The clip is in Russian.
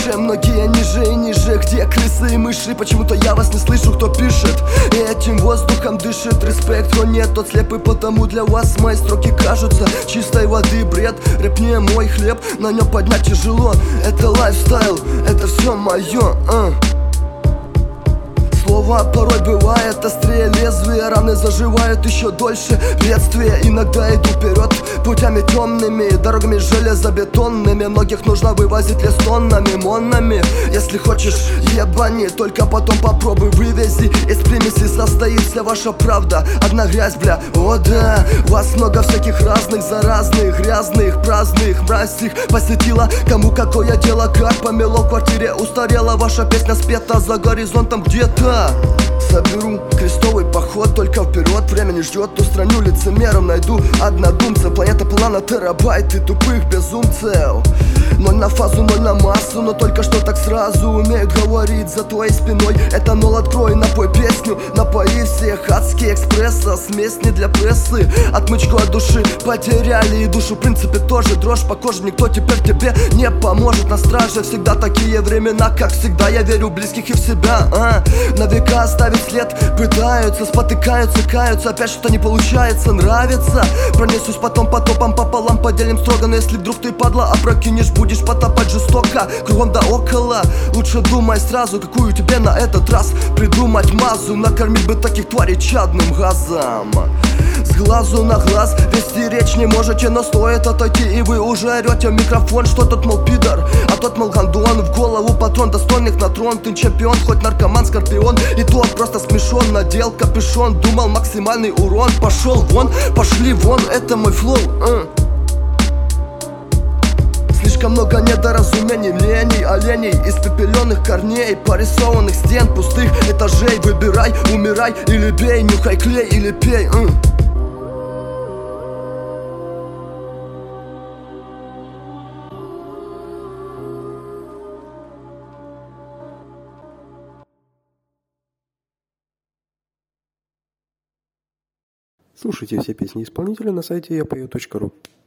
выше, многие ниже и ниже. Где крысы и мыши? Почему-то я вас не слышу, кто пишет и этим воздухом дышит. Респект, кто нет, тот слепый, потому для вас мои строки кажутся чистой воды бред. Рэп не мой хлеб, на нем поднять тяжело. Это лайфстайл, это все мое. Слово порой бывает острее лезвия, раны заживают еще дольше. Бедствия иногда идут вперед путями темными, дорогами железобетонными. Многих нужно вывозить лес тоннами, моннами. Если хочешь, ебани, только потом попробуй вывези. Из примеси состоит вся ваша правда, одна грязь, бля, о да. Вас много всяких разных, заразных, грязных, праздных, мразь их посетила. Кому какое дело, как помело в квартире устарела. Ваша песня спета за горизонтом где-то. Соберу крестовый поход, только вперед, время не ждет. Устраню лицемеров, найду однодумцев. Планета полна на терабайты тупых безумцев. Ноль на фазу, ноль на массу, но только что так сразу умеют говорить за твоей спиной. Этанол открой, напой песню, напои всех. Адский экспресса, смесь не для прессы. Отмычку от души потеряли и душу, в принципе, тоже дрожь по коже. Никто теперь тебе не поможет. На страже всегда такие времена, как всегда. Я верю в близких и в себя, на века оставить след пытаются, спотыкаются, каются. Опять что-то не получается, нравится. Пронесусь потом потопом пополам, поделим строго. Но если вдруг ты, падла, опрокинешь, будешь потопать жестоко, кругом да около. Лучше думай сразу, какую тебе на этот раз придумать мазу. Накормить бы таких тварей чадным газом. С глазу на глаз вести речь не можете, но стоит отойти, и вы уже орете в микрофон, что тот, мол, пидор, а тот, мол, гандон. В голову патрон, достойных на трон. Ты чемпион, хоть наркоман, скорпион. И тот просто смешон, надел капюшон. Думал максимальный урон, пошел вон, пошли вон, это мой флоу. Слишком много недоразумений, леней, оленей, испепеленных корней, порисованных стен, пустых этажей. Выбирай, умирай или бей, нюхай клей или пей. Слушайте все песни исполнителя на сайте yapeo.ru.